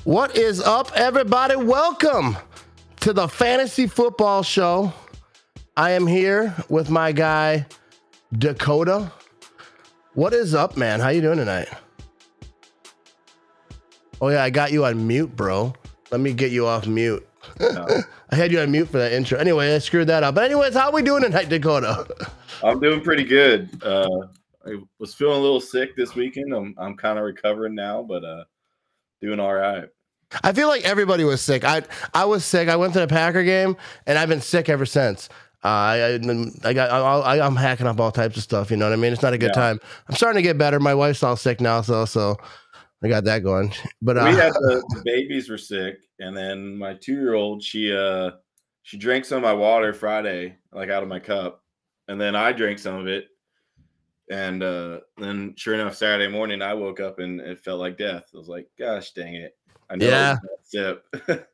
What is up, everybody? Welcome to the Fantasy Football Show. I am here with my guy, Dakota. What is up, man? How you doing tonight? Oh, yeah, I got you on mute, bro. Let me get you off mute. I had you on mute for that intro. Anyway, I screwed that up. But anyways, how we doing tonight, Dakota? I'm doing pretty good. I was feeling a little sick this weekend. I'm kind of recovering now, but doing all right. I feel like everybody was sick. I was sick. I went to the Packer game, and I've been sick ever since. I'm hacking up all types of stuff. You know what I mean? It's not a good time. I'm starting to get better. My wife's all sick now, so I got that going. But we had the babies were sick, and then my 2-year-old she drank some of my water Friday, like out of my cup, and then I drank some of it, and then sure enough, Saturday morning I woke up and it felt like death. I was like, gosh dang it! I know. Yeah. Sip.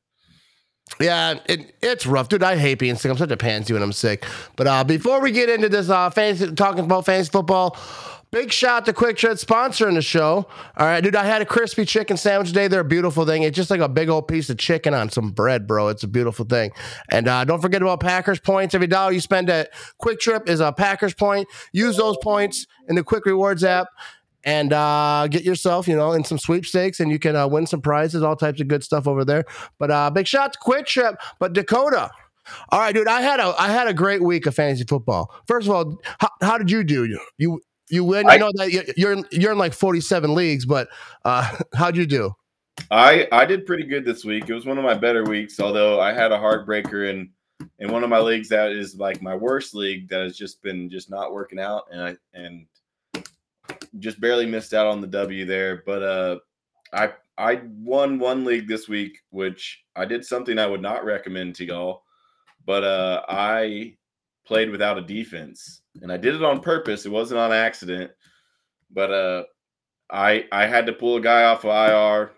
Yeah, it's rough, dude. I hate being sick. I'm such a pansy when I'm sick. But before we get into this talking about fantasy football, big shout to Quick Trip sponsoring the show. All right, dude, I had a crispy chicken sandwich today. They're a beautiful thing. It's just like a big old piece of chicken on some bread, bro. It's a beautiful thing. And don't forget about Packers points. Every dollar you spend at Quick Trip is a Packers point. Use those points in the Quick Rewards app and get yourself, in some sweepstakes, and you can win some prizes, all types of good stuff over there. But big shout to Quick Trip. But Dakota, all right, dude, I had a great week of fantasy football. First of all, how did you do? You win. I know that you're in like 47 leagues, but how'd you do? I did pretty good this week. It was one of my better weeks, although I had a heartbreaker in one of my leagues that is like my worst league that has just been not working out, and just barely missed out on the W there. But I won one league this week, which I did something I would not recommend to y'all. But I played without a defense, and I did it on purpose. It wasn't on accident. But I had to pull a guy off of IR.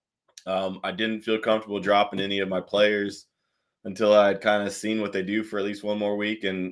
I didn't feel comfortable dropping any of my players until I had kind of seen what they do for at least one more week, and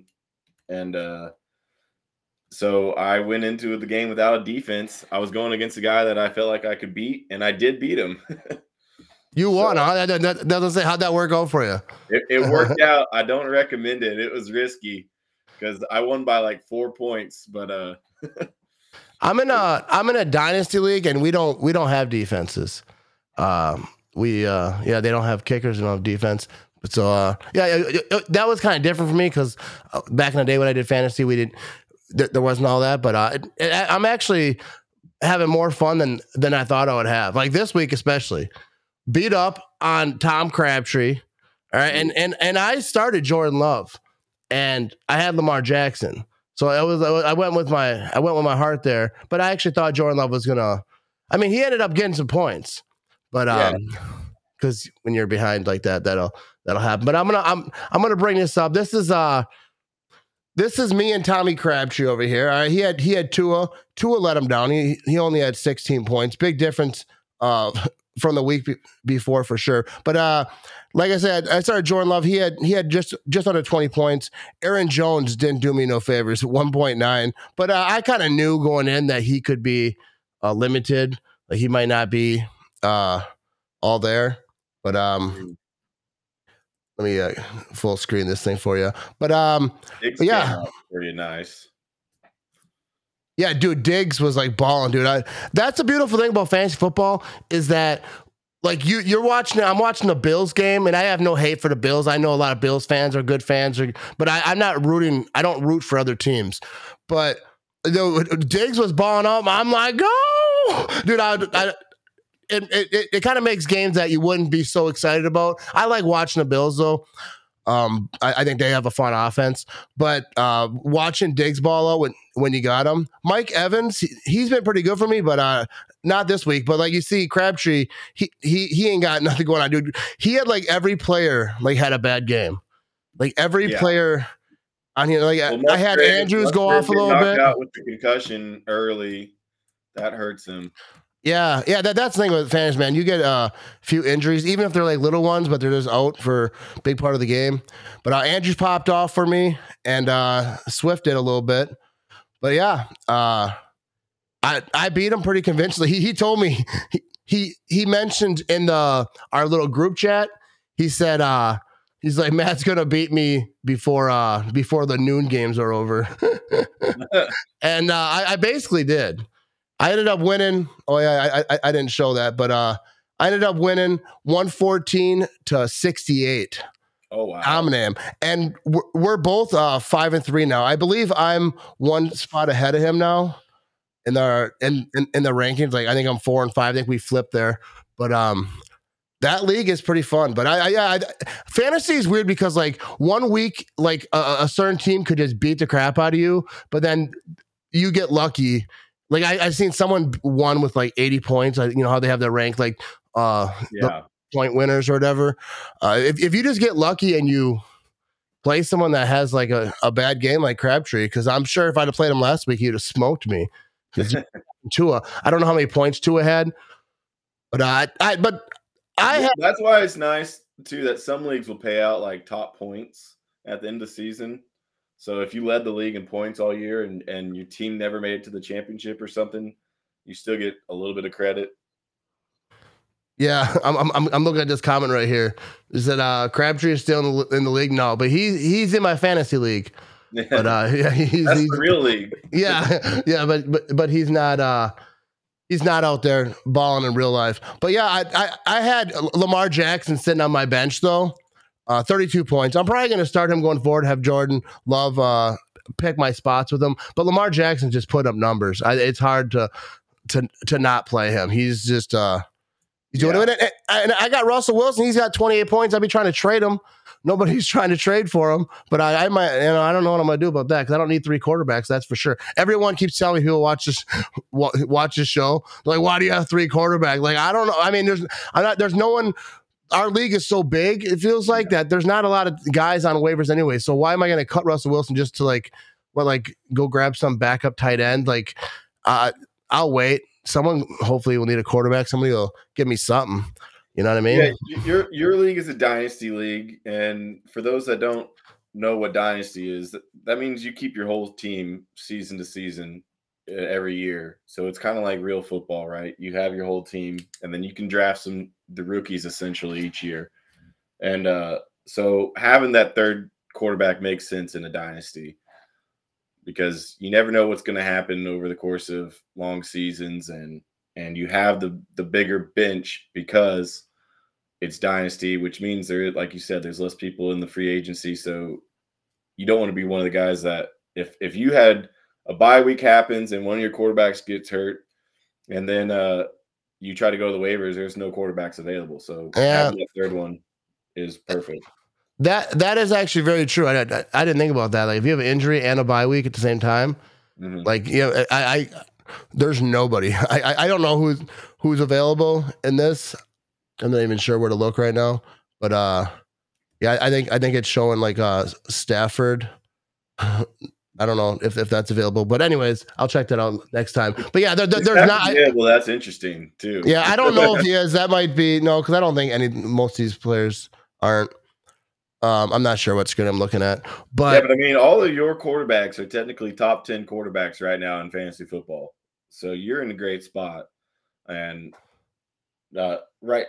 so I went into the game without a defense. I was going against a guy that I felt like I could beat, and I did beat him. You won, huh? That doesn't say how'd that work out for you? It worked out. I don't recommend it. It was risky because I won by like 4 points. But I'm in a dynasty league, and we don't have defenses. They don't have kickers and don't have defense. So that was kind of different for me because back in the day when I did fantasy, there wasn't all that. But I'm actually having more fun than I thought I would have. Like this week, especially beat up on Tom Crabtree. All right, and I started Jordan Love, and I had Lamar Jackson. So I went with my heart there. But I actually thought Jordan Love was gonna. I mean, he ended up getting some points, but because when you're behind like that, that'll happen. But I'm gonna bring this up. This is me and Tommy Crabtree over here. All right, he had Tua. Tua let him down. He only had 16 points. Big difference from the week before for sure. But like I said, I started Jordan Love. He had just under 20 points. Aaron Jones didn't do me no favors, 1.9. But I kind of knew going in that he could be limited. Like he might not be all there. But let me full screen this thing for you. But yeah, pretty nice. Yeah, dude, Diggs was like balling, dude. That's the beautiful thing about fantasy football is that like you're watching. I'm watching the Bills game, and I have no hate for the Bills. I know a lot of Bills fans are good fans, but I'm not rooting. I don't root for other teams. But Diggs was balling up. I'm like, go, dude. It kind of makes games that you wouldn't be so excited about. I like watching the Bills though. I think they have a fun offense, but watching Diggs ball out when you got him, Mike Evans, he's been pretty good for me, but not this week. But like you see, Crabtree, he ain't got nothing going on, dude. He had like every player like had a bad game, like every player on here. Like I had Andrews go off a little bit. Out with the concussion early, that hurts him. Yeah, that's the thing with fantasy, man. You get a few injuries, even if they're like little ones, but they're just out for a big part of the game. But Andrews popped off for me, and Swift did a little bit. But yeah, I beat him pretty convincingly. He told me he mentioned in our little group chat, he said he's like, Matt's gonna beat me before the noon games are over. And I basically did. I ended up winning. Oh yeah, I didn't show that, but I ended up winning 114-68. Oh wow! Dominating him, and we're both 5-3 now. I believe I'm one spot ahead of him now in the rankings. Like I think I'm 4-5. I think we flipped there, but that league is pretty fun. But fantasy is weird because like 1 week, like a certain team could just beat the crap out of you, but then you get lucky. Like I've seen someone won with like 80 points. You know how they have their rank, like the point winners or whatever. If you just get lucky and you play someone that has like a bad game like Crabtree, because I'm sure if I'd have played him last week, he'd have smoked me. Tua, I don't know how many points Tua had, but that's why it's nice too that some leagues will pay out like top points at the end of the season. So if you led the league in points all year and your team never made it to the championship or something, you still get a little bit of credit. Yeah, I'm looking at this comment right here. Is that Crabtree is still in the league? No, but he's in my fantasy league. But yeah, he's the real league. Yeah, but he's not out there balling in real life. But yeah, I had Lamar Jackson sitting on my bench though. 32 points. I'm probably going to start him going forward. Have Jordan Love pick my spots with him. But Lamar Jackson just put up numbers. It's hard to not play him. He's just he's doing it. And I got Russell Wilson. He's got 28 points. I'll be trying to trade him. Nobody's trying to trade for him. But I might. I don't know what I'm going to do about that because I don't need 3 quarterbacks. That's for sure. Everyone keeps telling me who will watch this show. They're like, why do you have 3 quarterbacks? Like I don't know. I mean, there's no one. Our league is so big, it feels like that there's not a lot of guys on waivers anyway. So why am I going to cut Russell Wilson just to go grab some backup tight end? Like, I'll wait. Someone hopefully will need a quarterback. Somebody will give me something. You know what I mean? Yeah, your league is a dynasty league, and for those that don't know what dynasty is, that means you keep your whole team season to season every year. So it's kind of like real football, right? You have your whole team, and then you can draft the rookies essentially each year. And so having that third quarterback makes sense in a dynasty because you never know what's going to happen over the course of long seasons, and you have the bigger bench because it's dynasty, which means like you said, there's less people in the free agency. So you don't want to be one of the guys that if you had a bye week happens and one of your quarterbacks gets hurt, and then you try to go to the waivers, there's no quarterbacks available. So having that third one is perfect. That is actually very true. I didn't think about that. Like if you have an injury and a bye week at the same time, like I there's nobody. I don't know who's available in this. I'm not even sure where to look right now. But yeah, I think it's showing like Stafford. I don't know if that's available, but anyways, I'll check that out next time. But yeah, there's not. Yeah, well, that's interesting too. Yeah, I don't know if he is. That might be no, because I don't think most of these players aren't. I'm not sure what screen I'm looking at, but I mean, all of your quarterbacks are technically top 10 quarterbacks right now in fantasy football, so you're in a great spot. And right,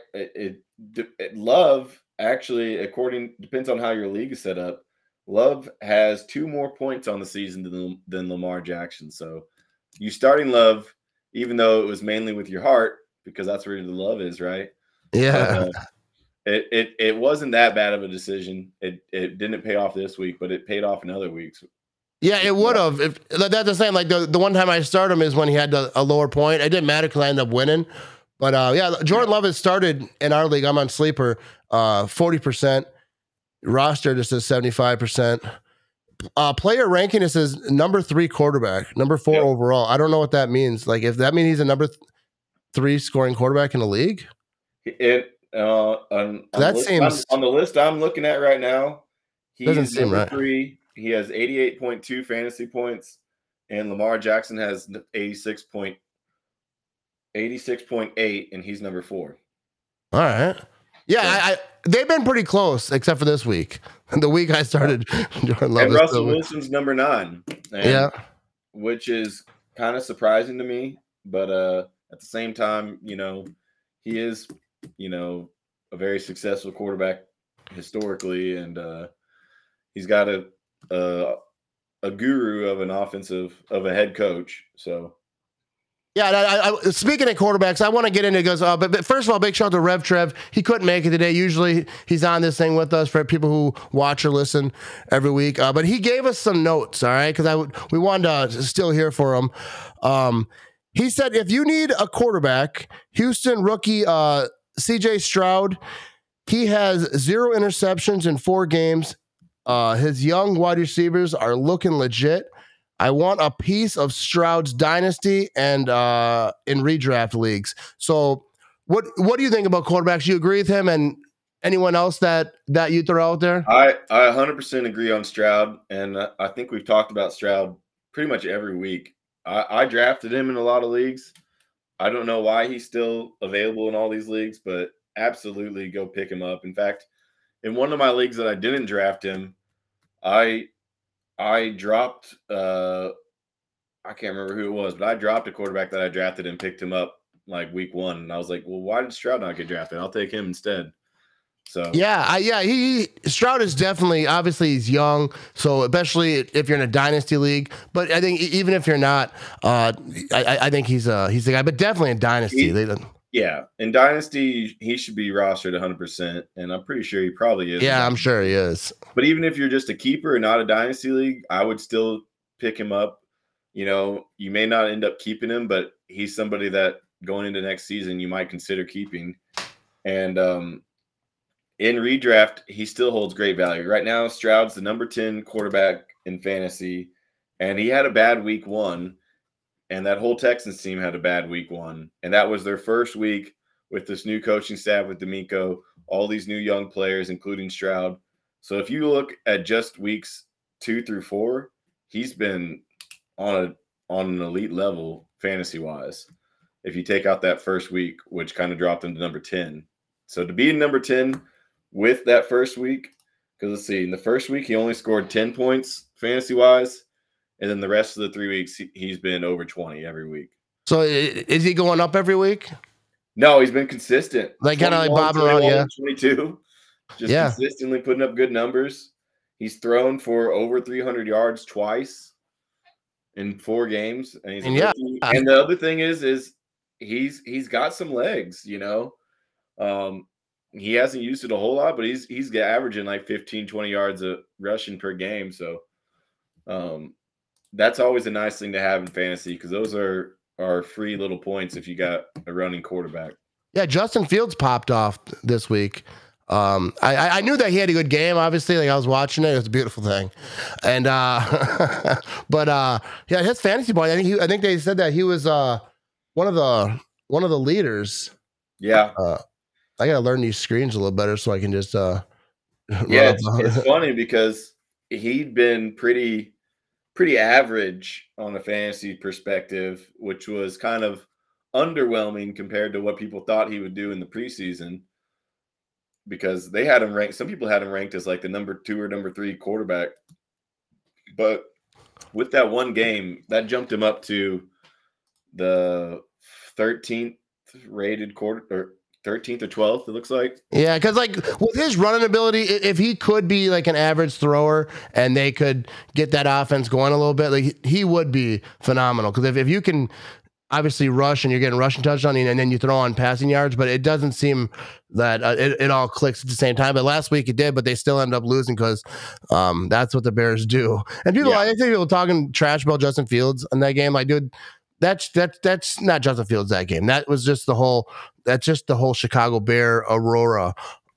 Love actually, depends on how your league is set up. Love has 2 more points on the season than Lamar Jackson. So you starting Love, even though it was mainly with your heart, because that's where the love is, right? Yeah. It wasn't that bad of a decision. It didn't pay off this week, but it paid off in other weeks. Yeah, it would have. That's the same. Like the one time I started him is when he had a lower point. It didn't matter because I ended up winning. But yeah, Jordan Love has started in our league. I'm on Sleeper, 40%. Roster just says 75%. Player ranking, it says number 3 quarterback, number 4 overall. I don't know what that means. Like if that means he's a number 3 scoring quarterback in the league. On the list I'm looking at right now, he's number 3. He has 88.2 fantasy points, and Lamar Jackson has 86.8, and he's number 4. All right. Yeah, they've been pretty close, except for this week. The week I started Jordan Love. And Russell Wilson's number 9. Which is kind of surprising to me. But at the same time, he is, a very successful quarterback historically, and he's got a guru of a head coach. So. Yeah, I speaking of quarterbacks, I want to get into it. But first of all, big shout out to Rev Trev. He couldn't make it today. Usually he's on this thing with us for people who watch or listen every week. But he gave us some notes, all right, because we wanted to still hear for him. He said, if you need a quarterback, Houston rookie CJ Stroud, he has 0 interceptions in 4 games. His young wide receivers are looking legit. I want a piece of Stroud's dynasty and in redraft leagues. So what do you think about quarterbacks? You agree with him and anyone else that you throw out there? I 100% agree on Stroud, and I think we've talked about Stroud pretty much every week. I drafted him in a lot of leagues. I don't know why he's still available in all these leagues, but absolutely go pick him up. In fact, in one of my leagues that I didn't draft him, I dropped I can't remember who it was, but I dropped a quarterback that I drafted and picked him up like week 1. And I was like, well, why did Stroud not get drafted? I'll take him instead. So Stroud is definitely, obviously he's young, so especially if you're in a dynasty league. But I think even if you're not, I think he's the guy. But definitely in dynasty, in dynasty he should be rostered 100%, and I'm pretty sure he probably is. Yeah, I'm sure he is. But even if you're just a keeper and not a dynasty league, I would still pick him up. You may not end up keeping him, but he's somebody that going into next season you might consider keeping. And in redraft, he still holds great value. Right now, Stroud's the number 10 quarterback in fantasy, and he had a bad week 1, and that whole Texans team had a bad week 1, and that was their first week with this new coaching staff with D'Amico, all these new young players, including Stroud. So if you look at just weeks 2 through 4, he's been on an elite level fantasy-wise. If you take out that first week, which kind of dropped him to number 10. So to be in number 10 with that first week, because let's see, in the first week, he only scored 10 points fantasy-wise, and then the rest of the 3 weeks, he's been over 20 every week. So is he going up every week? No, he's been consistent. Like kind of like bobbing around, 22. Just consistently putting up good numbers. He's thrown for over 300 yards twice in 4 games. And and the other thing is he's got some legs, he hasn't used it a whole lot, but he's averaging like 15, 20 yards of rushing per game. So that's always a nice thing to have in fantasy, because those are free little points if you got a running quarterback. Yeah, Justin Fields popped off this week. I knew that he had a good game, obviously. Like I was watching it. It was a beautiful thing. And but his fantasy point, I think they said that he was one of the leaders. Yeah. I gotta learn these screens a little better so I can just it's funny because he'd been pretty average on a fantasy perspective, which was kind of underwhelming compared to what people thought he would do in the preseason, because they had him ranked. Some people had him ranked as like the number 2 or number 3 quarterback, but with that one game, that jumped him up to the 13th rated quarter, or 13th or 12th, it looks like. Yeah, because like with his running ability, if he could be like an average thrower and they could get that offense going a little bit, like he would be phenomenal. Because if you can obviously rush and you're getting rushing touchdown and then you throw on passing yards, but it doesn't seem that it all clicks at the same time. But last week it did, but they still end up losing because that's what the Bears do. And people, I think people talking trash about Justin Fields in that game. Like, dude, that's not Justin Fields that game. That was just the whole Chicago Bear Aurora.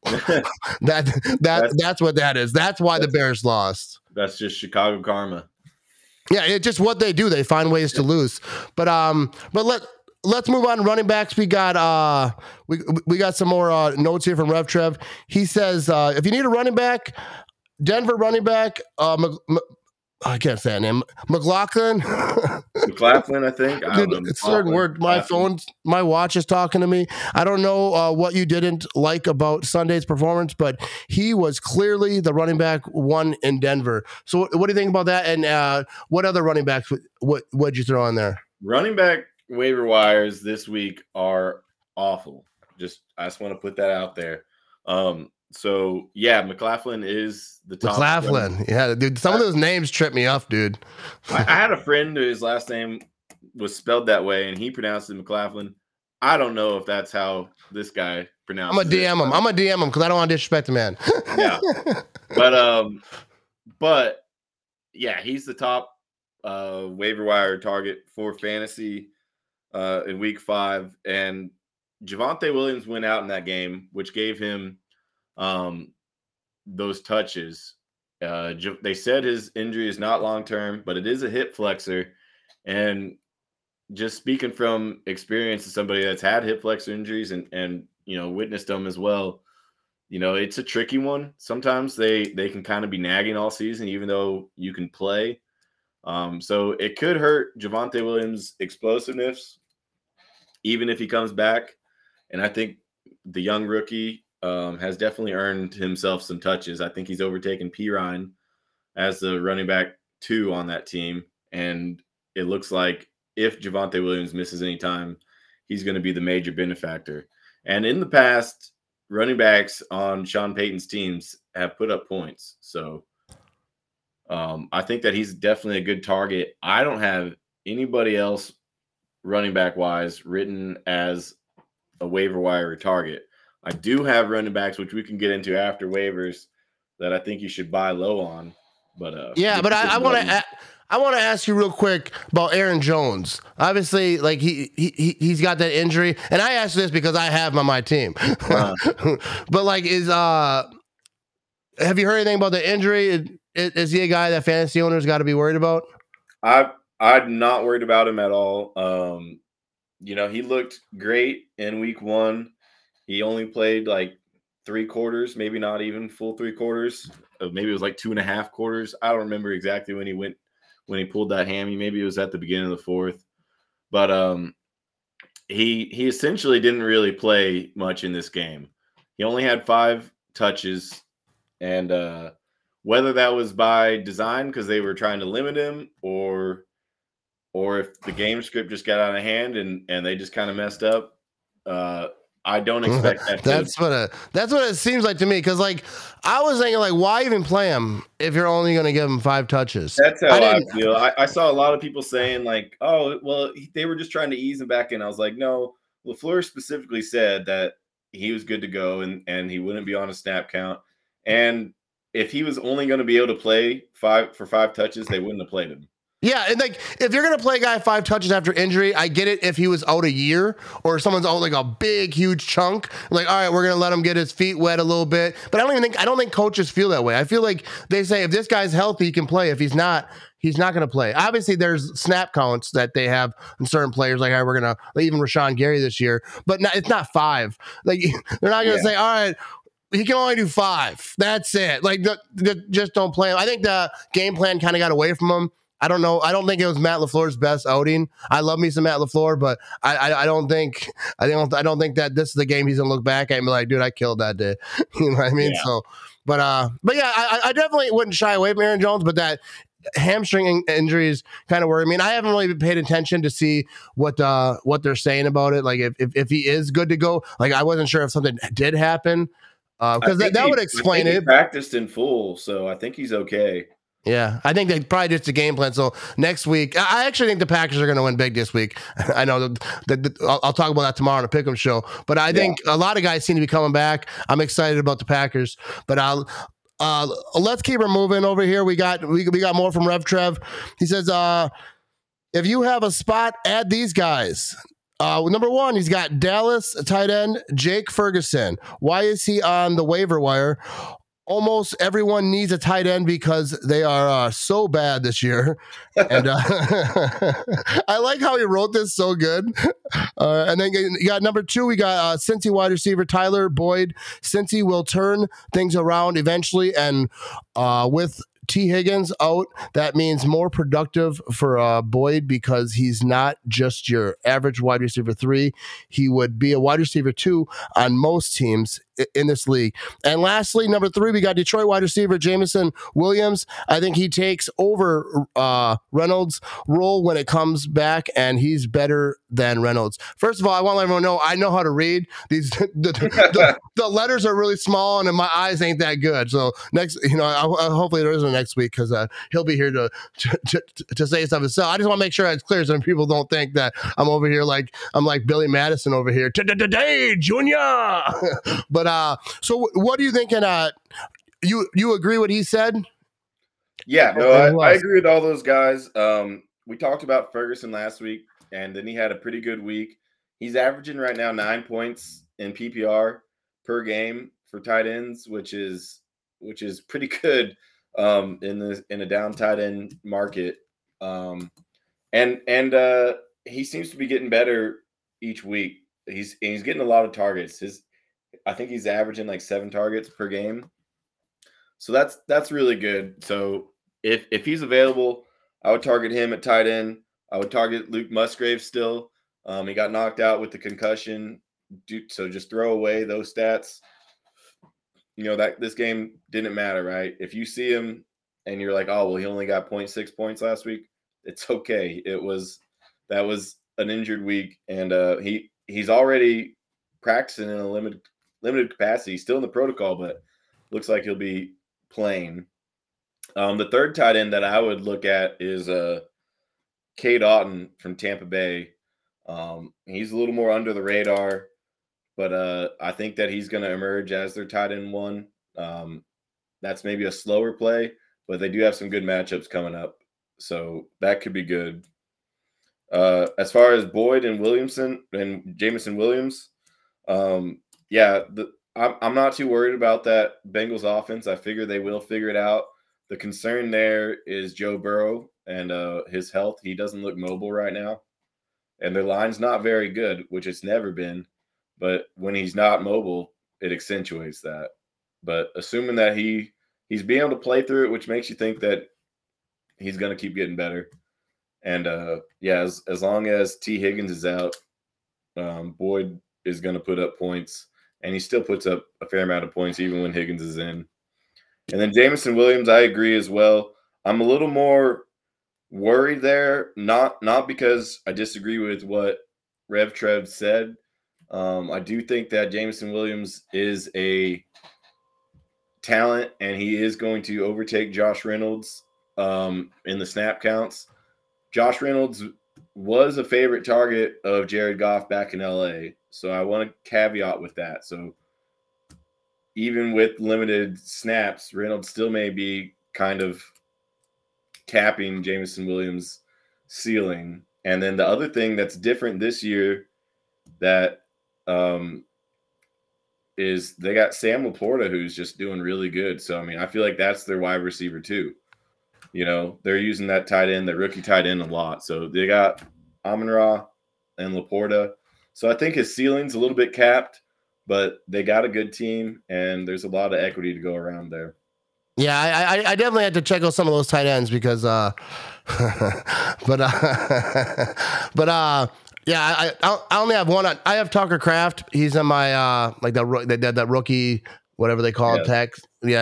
That's what that is. That's why the Bears lost. That's just Chicago karma. Yeah, it's just what they do. They find ways to lose. But let's move on to running backs. We got we got some more notes here from Rev Trev. He says if you need a running back, Denver running back, I can't say that name. McLaughlin. McLaughlin, I think. It's a certain word. My watch is talking to me. I don't know what you didn't like about Sunday's performance, but he was clearly the running back 1 in Denver. So what do you think about that? And what other running backs would you throw in there? Running back waiver wires this week are awful. I just want to put that out there. So yeah, McLaughlin is the top. McLaughlin, yeah, dude. Some of those names trip me up, dude. I had a friend whose last name was spelled that way, and he pronounced it McLaughlin. I don't know if that's how this guy pronounces I'm gonna DM him because I don't want to disrespect the man. Yeah, but yeah, he's the top waiver wire target for fantasy in week 5, and Javonte Williams went out in that game, which gave him those touches. They said his injury is not long term, but it is a hip flexor, and just speaking from experience as somebody that's had hip flexor injuries and witnessed them as well, it's a tricky one. Sometimes they can kind of be nagging all season, even though you can play. So it could hurt Javonte Williams' explosiveness, even if he comes back. And I think the young rookie has definitely earned himself some touches. I think he's overtaken Perine as the running back 2 on that team. And it looks like if Javonte Williams misses any time, he's going to be the major benefactor. And in the past, running backs on Sean Payton's teams have put up points. So I think that he's definitely a good target. I don't have anybody else running back wise written as a waiver wire target. I do have running backs, which we can get into after waivers, that I think you should buy low on. But yeah, but I want to ask you real quick about Aaron Jones. Obviously, like he's got that injury, and I ask this because I have him on my team. But like, have you heard anything about the injury? Is he a guy that fantasy owners got to be worried about? I'm not worried about him at all. He looked great in week 1. He only played like 3 quarters, maybe not even full 3 quarters. Maybe it was like 2.5 quarters. I don't remember exactly when he pulled that hammy. Maybe it was at the beginning of the 4th. But he essentially didn't really play much in this game. He only had 5 touches, and whether that was by design because they were trying to limit him, or if the game script just got out of hand and they just kind of messed up, I don't expect that. That's what it seems like to me. Because like I was thinking, like, why even play him if you're only going to give him 5 touches? That's how I feel. I saw a lot of people saying like, oh, well, they were just trying to ease him back in. I was like, no. LaFleur specifically said that he was good to go and he wouldn't be on a snap count. And if he was only going to be able to play 5 touches, they wouldn't have played him. Yeah, and like if you're gonna play a guy 5 touches after injury, I get it if he was out a year or someone's out like a big, huge chunk. Like, all right, we're gonna let him get his feet wet a little bit. But I don't think coaches feel that way. I feel like they say if this guy's healthy, he can play. If he's not gonna play. Obviously, there's snap counts that they have in certain players. Like, all right, we're gonna even Rashawn Gary this year, but it's not 5. Like they're not gonna say, all right, he can only do 5. That's it. Like, just don't play him. I think the game plan kind of got away from him. I don't know. I don't think it was Matt LaFleur's best outing. I love me some Matt LaFleur, but I don't think that this is the game he's gonna look back at and be like, dude, I killed that day. You know what I mean? Yeah. So, but yeah, I definitely wouldn't shy away from Aaron Jones, but that hamstring injuries kind of worry me. And I haven't really paid attention to see what they're saying about it. Like if he is good to go, like I wasn't sure if something did happen because that would explain it. He practiced in full, so I think he's okay. Yeah, I think they probably just a game plan. So next week, I actually think the Packers are going to win big this week. I know I'll talk about that tomorrow on a Pick'em show. But I think a lot of guys seem to be coming back. I'm excited about the Packers. But let's keep her moving over here. We got more from Rev Trev. He says, if you have a spot, add these guys. Number 1, he's got Dallas tight end Jake Ferguson. Why is he on the waiver wire? Almost everyone needs a tight end because they are so bad this year. And I like how he wrote this so good. And then you got number 2, we got Cincy wide receiver Tyler Boyd. Cincy will turn things around eventually. And with T. Higgins out, that means more productive for Boyd because he's not just your average wide receiver 3. He would be a wide receiver 2 on most teams in this league. And lastly, number 3, we got Detroit wide receiver Jameson Williams. I think he takes over Reynolds' role when it comes back, and he's better than Reynolds. First of all, I want to let everyone know I know how to read. These the letters are really small, and my eyes ain't that good. So next, hopefully there isn't next week because he'll be here to say stuff himself. I just want to make sure it's clear so people don't think that I'm over here like I'm like Billy Madison over here today, Junior. But so what are you thinking? You agree what he said? Yeah, no, I agree with all those guys. We talked about Ferguson last week, and then he had a pretty good week. He's averaging right now 9 points in PPR per game for tight ends, which is pretty good in a down tight end market. And he seems to be getting better each week. He's getting a lot of targets. I think he's averaging like 7 targets per game. So that's really good. So if he's available, I would target him at tight end. I would target Luke Musgrave still. He got knocked out with the concussion, so just throw away those stats. That this game didn't matter, right? If you see him and you're like, oh well, he only got 0.6 points last week, it's okay. That was an injured week, and he's already practicing in a limited capacity. He's still in the protocol, but looks like he'll be playing. The third tight end that I would look at is Cade Otton from Tampa Bay. He's a little more under the radar, but I think that he's going to emerge as their tight end 1. That's maybe a slower play, but they do have some good matchups coming up, so that could be good. As far as Boyd and Williamson and Jameson Williams, I'm not too worried about that Bengals offense. I figure they will figure it out. The concern there is Joe Burrow and his health. He doesn't look mobile right now, and their line's not very good, which it's never been. But when he's not mobile, it accentuates that. But assuming that he's being able to play through it, which makes you think that he's going to keep getting better. And as long as T. Higgins is out, Boyd is going to put up points, and he still puts up a fair amount of points even when Higgins is in. And then Jameson Williams, I agree as well. I'm a little more worried there, not because I disagree with what Rev Trev said. I do think that Jameson Williams is a talent, and he is going to overtake Josh Reynolds in the snap counts. Josh Reynolds was a favorite target of Jared Goff back in LA, so I want to caveat with that. So even with limited snaps, Reynolds still may be kind of capping Jameson Williams' ceiling. And then the other thing that's different this year that is they got Sam Laporta, who's just doing really good. So, I mean, I feel like that's their wide receiver too. They're using that tight end, that rookie tight end a lot. So they got Amon-Ra and Laporta. So I think his ceiling's a little bit capped, but they got a good team, and there's a lot of equity to go around there. Yeah, I definitely had to check out some of those tight ends because, yeah, I only have one. I have Tucker Kraft. He's in my like that rookie, whatever they call it, tech. Yeah,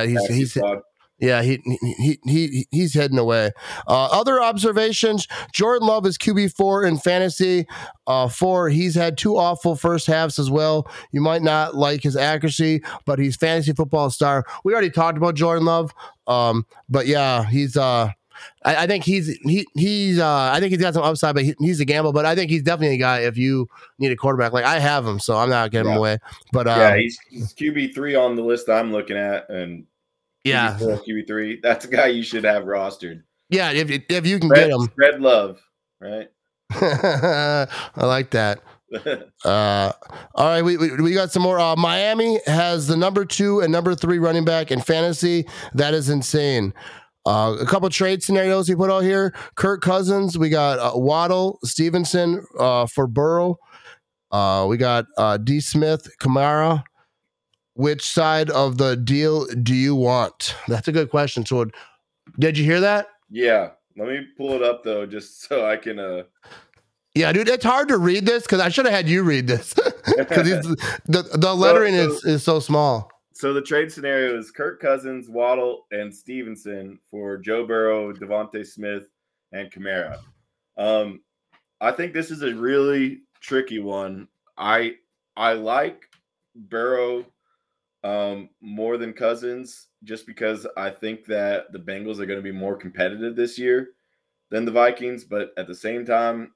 he's heading away. Other observations: Jordan Love is QB4 in fantasy. 4. He's had 2 awful first halves as well. You might not like his accuracy, but he's fantasy football star. We already talked about Jordan Love. But yeah, he's. I think he's I think he's got some upside, but he's a gamble. But I think he's definitely a guy if you need a quarterback. Like I have him, so I'm not getting him away. But he's QB3 on the list I'm looking at, and QB3. That's a guy you should have rostered. Yeah, if you can get him. Spread love, right? I like that. All right, we got some more. Miami has the number 2 and number 3 running back in fantasy. That is insane. A couple trade scenarios he put out here. Kirk Cousins, we got Waddle, Stevenson for Burrow. We got D. Smith, Kamara. Which side of the deal do you want? That's a good question. So, did you hear that? Yeah. Let me pull it up though, just so I can. Yeah, dude, it's hard to read this because I should have had you read this because the lettering is so small. So the trade scenario is Kirk Cousins, Waddle, and Stevenson for Joe Burrow, Devontae Smith, and Kamara. I think this is a really tricky one. I like Burrow more than Cousins just because I think that the Bengals are going to be more competitive this year than the Vikings. But at the same time,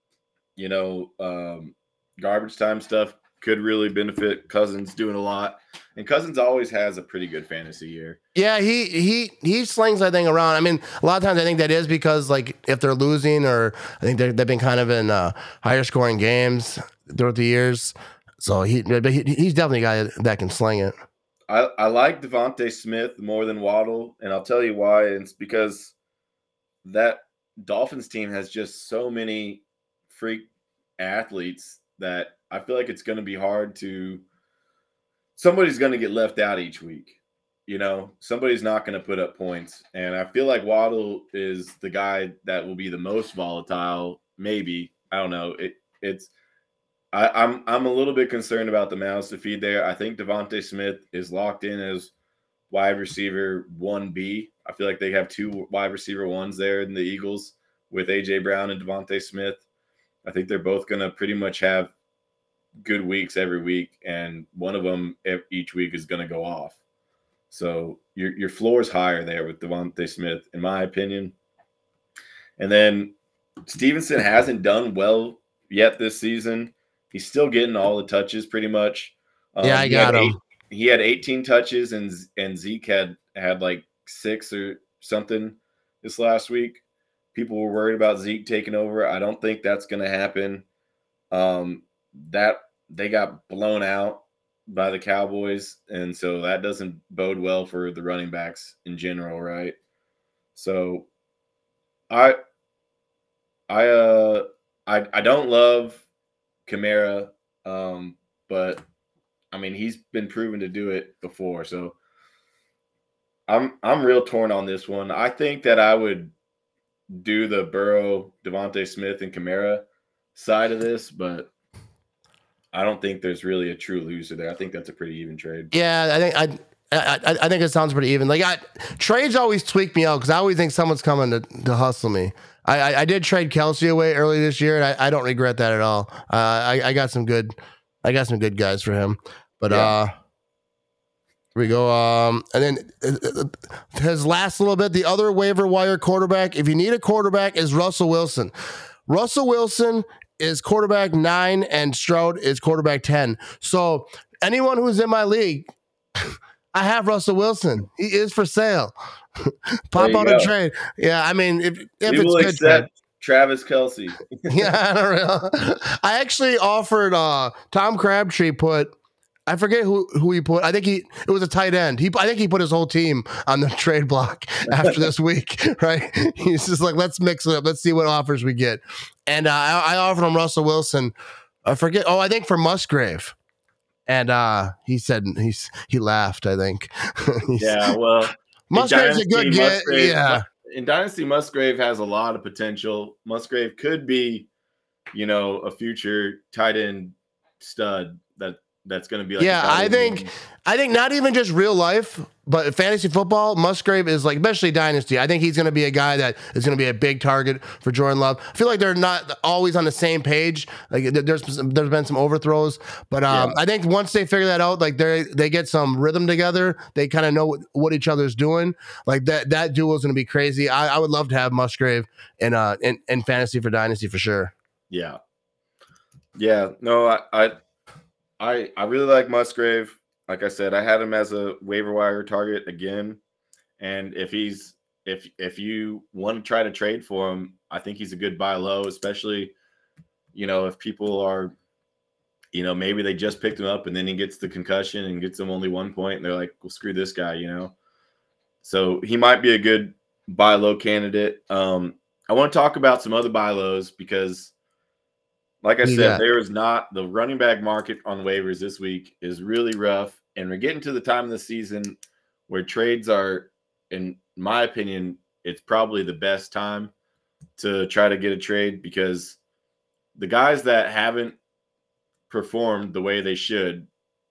garbage time stuff could really benefit Cousins doing a lot. And Cousins always has a pretty good fantasy year. Yeah, he slings that thing around. I mean, a lot of times I think that is because like if they're losing or I think they've been kind of in higher scoring games throughout the years. So he's definitely a guy that can sling it. I like Devontae Smith more than Waddle, and I'll tell you why. It's because that Dolphins team has just so many freak athletes that I feel like it's going to be hard to – somebody's going to get left out each week. Somebody's not going to put up points. And I feel like Waddle is the guy that will be the most volatile, maybe. I don't know. I'm a little bit concerned about the mouths to feed there. I think Devontae Smith is locked in as wide receiver 1B. I feel like they have two wide receiver ones there in the Eagles with A.J. Brown and Devontae Smith. I think they're both going to pretty much have good weeks every week, and one of them each week is going to go off. So your floor is higher there with Devontae Smith, in my opinion. And then Stevenson hasn't done well yet this season. He's still getting all the touches pretty much. Yeah, I got him. He had 18 touches, and Zeke had like 6 or something this last week. People were worried about Zeke taking over. I don't think that's going to happen. That they got blown out by the Cowboys, and so that doesn't bode well for the running backs in general, right? So I don't love Kamara, but I mean he's been proven to do it before, so I'm real torn on this one. I think that I would do the Burrow, Devontae Smith, and Kamara side of this, but I don't think there's really a true loser there. I think that's a pretty even trade. Yeah, I think it sounds pretty even. Like trades always tweak me out because I always think someone's coming to hustle me. I did trade Kelsey away early this year, and I don't regret that at all. I got some good guys for him. But here we go. And then his last little bit, the other waiver wire quarterback, if you need a quarterback, is Russell Wilson. Russell Wilson is quarterback 9 and Stroud is quarterback 10. So anyone who's in my league, I have Russell Wilson. He is for sale. Pop out a trade. Yeah, I mean, if it's good, accept Travis Kelce. Yeah, I don't know. I actually offered Tom Crabtree I forget who he put. I think it was a tight end. I think he put his whole team on the trade block after this week, right? He's just like, let's mix it up. Let's see what offers we get. And I offered him Russell Wilson. I forget. Oh, I think for Musgrave. And he said he laughed, I think. Yeah, well, Musgrave's a good get. Yeah. In Dynasty, Musgrave has a lot of potential. Musgrave could be, a future tight end stud that's going to be like. Yeah, I think not even just real life, but fantasy football, Musgrave is like, especially Dynasty. I think he's going to be a guy that is going to be a big target for Jordan Love. I feel like they're not always on the same page. Like there's been some overthrows, but I think once they figure that out, like they get some rhythm together, they kind of know what each other's doing. Like that duo is going to be crazy. I would love to have Musgrave in fantasy for Dynasty for sure. Yeah. No, I really like Musgrave. Like I said, I had him as a waiver wire target again. And if you want to try to trade for him, I think he's a good buy low, especially, if people are, maybe they just picked him up and then he gets the concussion and gets them only 1 point and they're like, well, screw this guy, So he might be a good buy low candidate. I want to talk about some other buy lows because, like I said, there is not the running back market on waivers this week is really rough. And we're getting to the time of the season where trades are, in my opinion, it's probably the best time to try to get a trade because the guys that haven't performed the way they should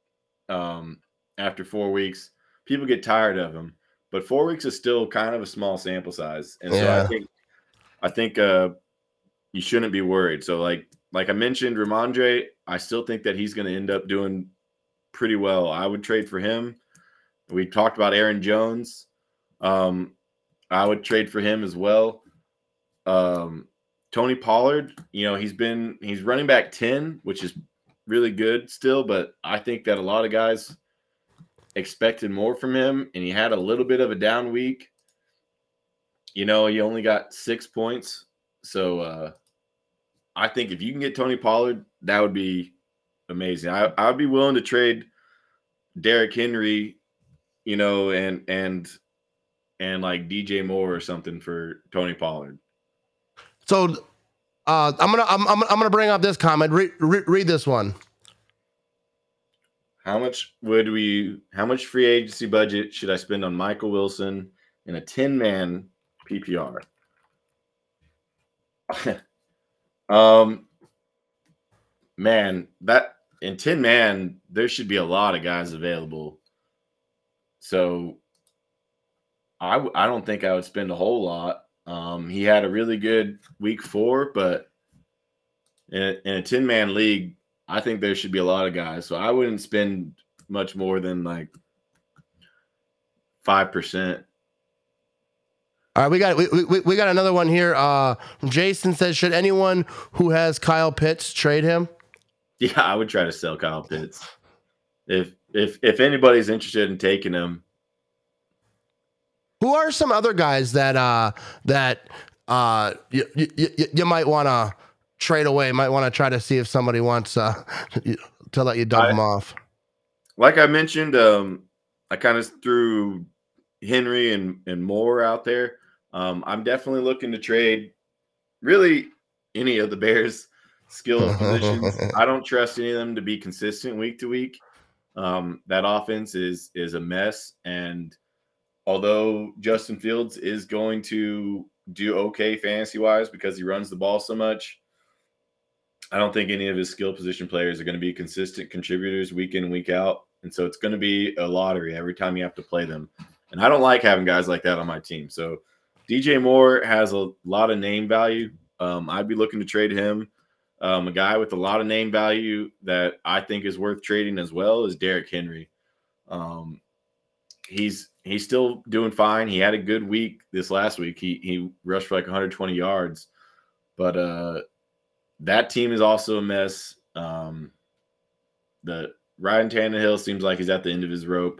after 4 weeks, people get tired of them. But 4 weeks is still kind of a small sample size, and so Yeah. I think you shouldn't be worried. So like I mentioned, Ramondre, I still think that he's going to end up doing pretty well. I would trade for him. We talked about Aaron Jones. I would trade for him as well. Tony Pollard, he's running back 10, which is really good still, but I think that a lot of guys expected more from him, and he had a little bit of a down week. He only got 6 points. So I think if you can get Tony Pollard, that would be amazing. I'd be willing to trade Derrick Henry, and like DJ Moore or something for Tony Pollard. So I'm gonna bring up this comment. Read this one. How much free agency budget should I spend on Michael Wilson in a 10-man PPR? Man, that in 10-man, there should be a lot of guys available. So I don't think I would spend a whole lot. He had a really good week 4, but in a 10-man league, I think there should be a lot of guys. So I wouldn't spend much more than like 5%. All right, we got another one here. Jason says, should anyone who has Kyle Pitts trade him? Yeah, I would try to sell Kyle Pitts. If anybody's interested in taking him. Who are some other guys that you might want to trade away? Might want to try to see if somebody wants to let you dump them off. Like I mentioned, I kind of threw Henry and Moore out there. I'm definitely looking to trade really any of the Bears' skill positions. I don't trust any of them to be consistent week to week. That offense is a mess, and although Justin Fields is going to do okay fantasy-wise because he runs the ball so much, I don't think any of his skill position players are going to be consistent contributors week in and week out. And so it's going to be a lottery every time you have to play them. And I don't like having guys like that on my team. So DJ Moore has a lot of name value. I'd be looking to trade him. A guy with a lot of name value that I think is worth trading as well is Derrick Henry. He's still doing fine. He had a good week this last week. He rushed for like 120 yards. But that team is also a mess. The Ryan Tannehill seems like he's at the end of his rope.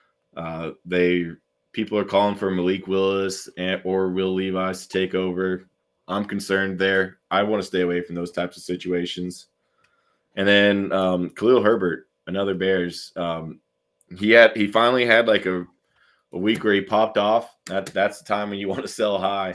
People are calling for Malik Willis or Will Levis to take over. I'm concerned there. I want to stay away from those types of situations. And then Khalil Herbert, another Bears. He finally had like a week where he popped off. That's the time when you want to sell high.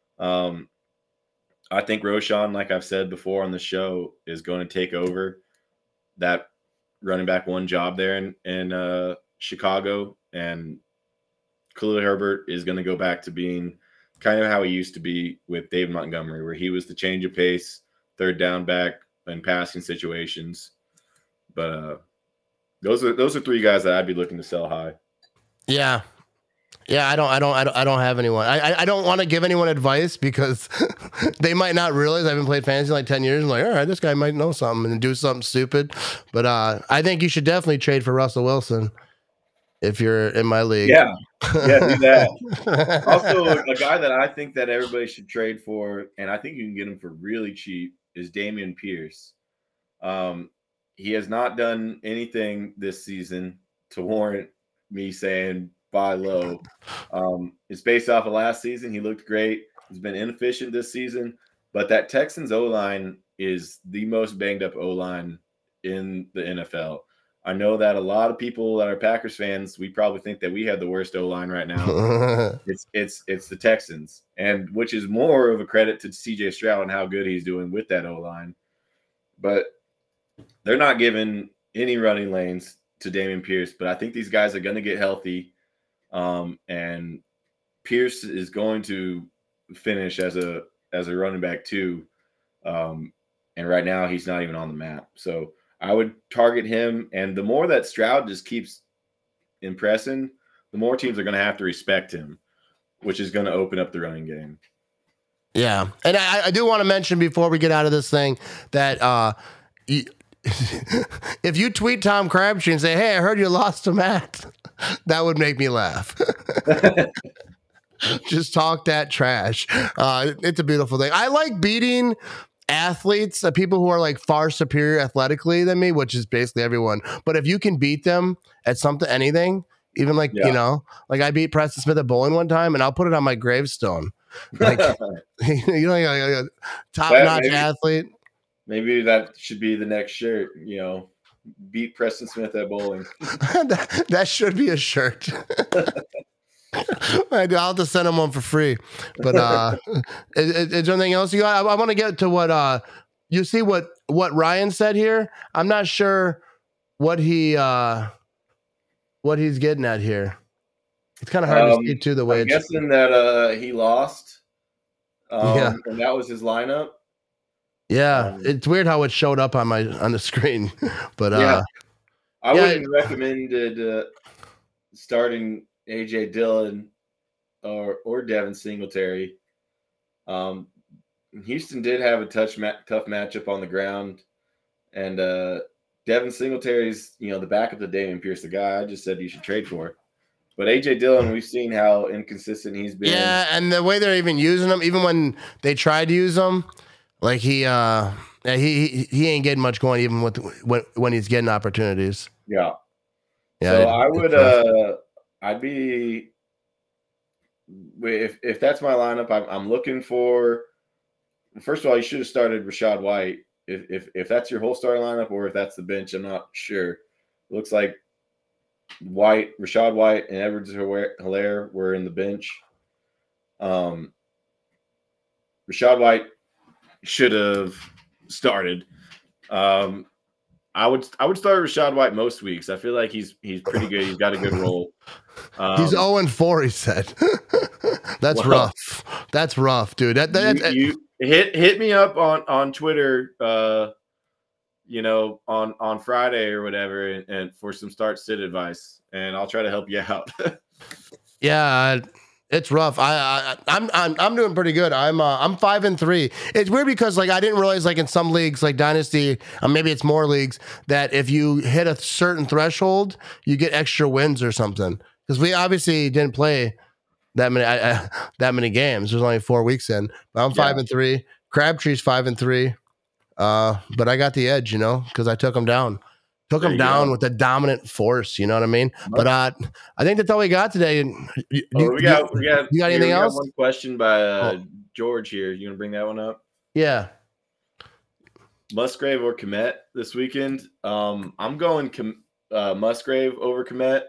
I think Roschon, like I've said before on the show, is going to take over that running back one job there in Chicago. And Khalil Herbert is going to go back to being kind of how he used to be with Dave Montgomery, where he was the change of pace, third down back in passing situations. But those are 3 guys that I'd be looking to sell high. Yeah. Yeah, I don't have anyone. I don't want to give anyone advice because they might not realize I haven't played fantasy in like 10 years. I'm like, all right, this guy might know something and do something stupid. But I think you should definitely trade for Russell Wilson if you're in my league. Yeah, do that. Also, a guy that I think that everybody should trade for, and I think you can get him for really cheap, is Dameon Pierce. He has not done anything this season to warrant me saying buy low. It's based off of last season. He looked great. He's been inefficient this season, but that Texans O-line is the most banged up O-line in the NFL. I know that a lot of people that are Packers fans, we probably think that we have the worst O-line right now. It's the Texans, and which is more of a credit to CJ Stroud and how good he's doing with that O-line. But they're not giving any running lanes to Dameon Pierce, but I think these guys are going to get healthy. And Pierce is going to finish as a running back too. and right now he's not even on the map. So I would target him, and the more that Stroud just keeps impressing, the more teams are going to have to respect him, which is going to open up the running game. Yeah, and I do want to mention before we get out of this thing that if you tweet Tom Crabtree and say, "Hey, I heard you lost to Matt," that would make me laugh. Just talk that trash. It's a beautiful thing. I like beating athletes, people who are like far superior athletically than me, which is basically everyone. But if you can beat them at something, anything, even like, like I beat Preston Smith at bowling one time, and I'll put it on my gravestone. Like, you know, like a top-notch athlete. Maybe that should be the next shirt, beat Preston Smith at bowling. that should be a shirt. I'll have to send him one for free. But is there anything else you got? I want to get to what you see what Ryan said here. I'm not sure what he's getting at here. It's kind of hard to see too the way I'm guessing that he lost. And that was his lineup. Yeah, it's weird how it showed up on the screen. But I wouldn't recommend starting AJ Dillon or Devin Singletary. Houston did have a tough matchup on the ground, and Devin Singletary's the backup to Dameon Pierce, the guy I just said you should trade for. But AJ Dillon, we've seen how inconsistent he's been. Yeah, and the way they're even using him, even when they tried to use him, like he ain't getting much going, even when he's getting opportunities. Yeah. So I would I'd be, if that's my lineup, I'm looking for. First of all, you should have started Rachaad White. If that's your whole starting lineup, or if that's the bench, I'm not sure. It looks like Rachaad White, and Edwards-Helaire were in the bench. Rachaad White should have started. I would start Rachaad White most weeks. I feel like he's pretty good. He's got a good role. He's 0-4. He said, "That's rough. That's rough, dude." You hit me up on Twitter. On Friday or whatever, and for some start sit advice, and I'll try to help you out. Yeah, it's rough. I'm doing pretty good. I'm 5-3. It's weird because like I didn't realize like in some leagues like Dynasty, maybe it's more leagues, that if you hit a certain threshold, you get extra wins or something. Because we obviously didn't play that many games. There's only 4 weeks in. But I'm 5-3. Crabtree's 5-3. But I got the edge, because I took him down. Took him down with a dominant force, you know what I mean? But I think that's all we got today. You got anything else? One question by George here. You want to bring that one up? Yeah. Musgrave or Kmet this weekend? I'm going Musgrave over Kmet.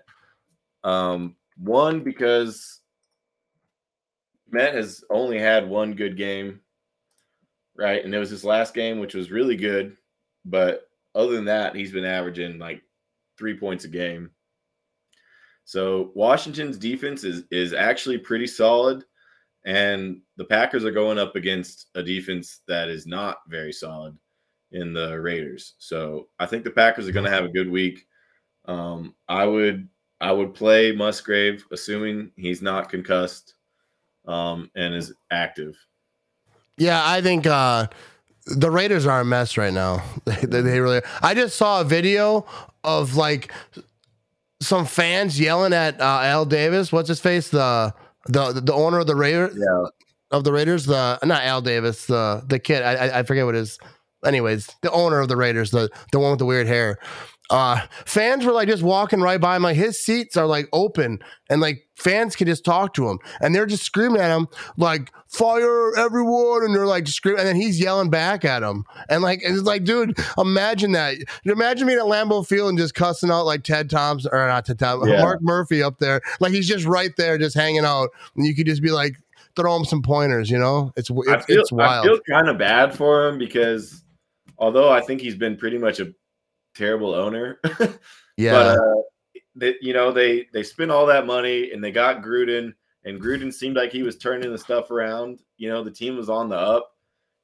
One, because Kmet has only had one good game, right? And it was his last game, which was really good. But other than that, he's been averaging like 3 points a game. So Washington's defense is actually pretty solid, and the Packers are going up against a defense that is not very solid in the Raiders. So I think the Packers are going to have a good week. I would play Musgrave, assuming he's not concussed and is active. Yeah, I think the Raiders are a mess right now. They really. I just saw a video of like some fans yelling at Al Davis. What's his face? The owner of the Raiders. Yeah. Of the Raiders. Not Al Davis. The kid. I forget what his. Anyways, the owner of the Raiders. The one with the weird hair. Fans were like just walking right by him. Like his seats are like open, and like fans can just talk to him, and they're just screaming at him like "fire everyone," and they're like screaming, and then he's yelling back at him, and like it's like, dude, imagine that. Imagine being at Lambeau Field and just cussing out like Ted Thompson or not Ted Thompson, Mark Murphy up there, like he's just right there, just hanging out, and you could just be like throw him some pointers, It's wild. I feel kind of bad for him because although I think he's been pretty much a terrible owner. Yeah. But they spent all that money and they got Gruden, and Gruden seemed like he was turning the stuff around. The team was on the up,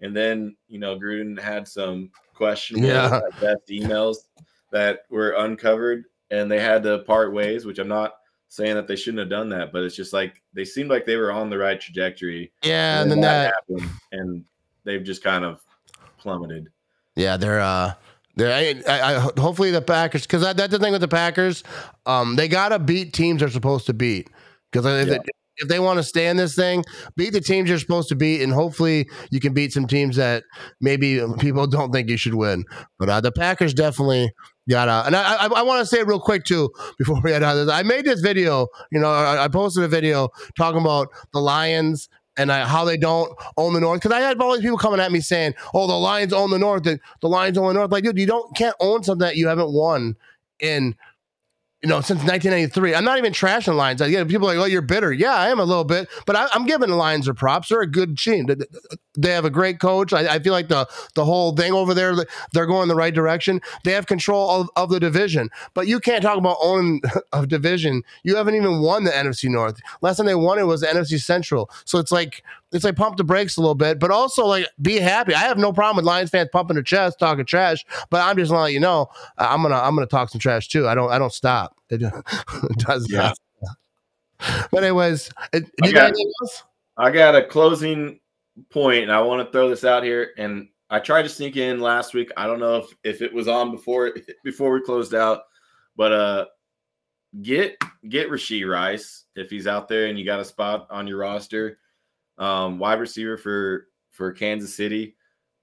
And then, Gruden had some questionable at best emails that were uncovered, and they had to part ways, which I'm not saying that they shouldn't have done that, but it's just like they seemed like they were on the right trajectory. Yeah, and then that happened, and they've just kind of plummeted. Yeah, they're hopefully the Packers, because that's the thing with the Packers. They gotta beat teams they're supposed to beat, because if they want to stay in this thing, beat the teams you're supposed to beat, and hopefully you can beat some teams that maybe people don't think you should win. But the Packers definitely gotta. And I want to say real quick too before we head out of this. I made this video. I posted a video talking about the Lions and how they don't own the North, because I had all these people coming at me saying, "Oh, the Lions own the North. The Lions own the North." Like, dude, can't own something that you haven't won in, since 1993. I'm not even trashing the Lions. People are like, "Oh, you're bitter." Yeah, I am a little bit, but I'm giving the Lions their props. They're a good team. They have a great coach. I feel like the whole thing over there, they're going the right direction. They have control of the division, but you can't talk about owning a division. You haven't even won the NFC North. Last time they won it was the NFC Central. So it's like pump the brakes a little bit, but also like be happy. I have no problem with Lions fans pumping their chest, talking trash, but I'm just gonna let you know, I'm gonna talk some trash too. I don't stop. It does not. But anyways, you got anything else? I got a closing point, and I want to throw this out here. And I tried to sneak in last week. I don't know if it was on before we closed out, but get Rashee Rice if he's out there and you got a spot on your roster. Wide receiver for Kansas City.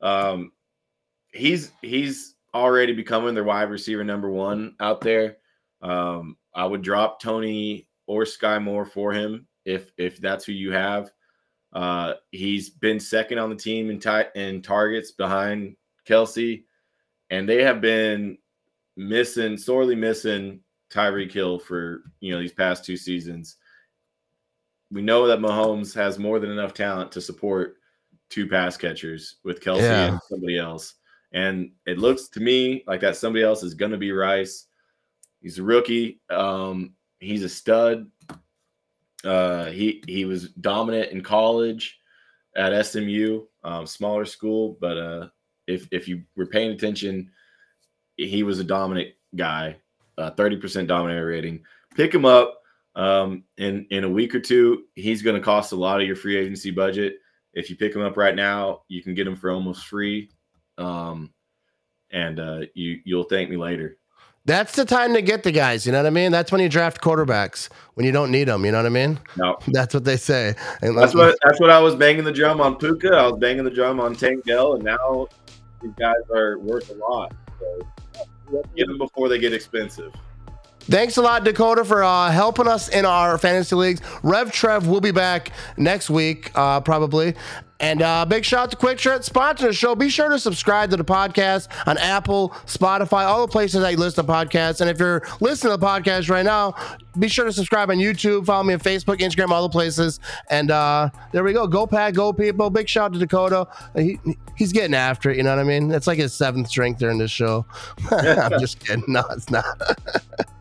He's already becoming their wide receiver number one out there. I would drop Tony or Sky Moore for him if that's who you have. He's been second on the team in targets behind Kelsey, and they have been sorely missing Tyreek Hill for these past 2 seasons. We know that Mahomes has more than enough talent to support 2 pass catchers with Kelsey and somebody else. And it looks to me like that somebody else is going to be Rice. He's a rookie. He's a stud. He was dominant in college at SMU, smaller school. But if you were paying attention, he was a dominant guy, 30% dominator rating. Pick him up. In a week or 2, he's going to cost a lot of your free agency budget. If you pick him up right now, you can get him for almost free. And you'll thank me later. That's the time to get the guys. You know what I mean? That's when you draft quarterbacks, when you don't need them. You know what I mean? No, that's what they say. And that's what I was banging the drum on Puka. I was banging the drum on Tank Dell, and now these guys are worth a lot. So let's get them before they get expensive. Thanks a lot, Dakota, for helping us in our fantasy leagues. Rev Trev will be back next week, probably. And big shout out to QuickShot sponsoring the show. Be sure to subscribe to the podcast on Apple, Spotify, all the places that you listen to podcasts. And if you're listening to the podcast right now, be sure to subscribe on YouTube. Follow me on Facebook, Instagram, all the places. And there we go. Go Pack, go people. Big shout out to Dakota. He's getting after it. You know what I mean? It's like his 7th drink during this show. I'm just kidding. No, it's not.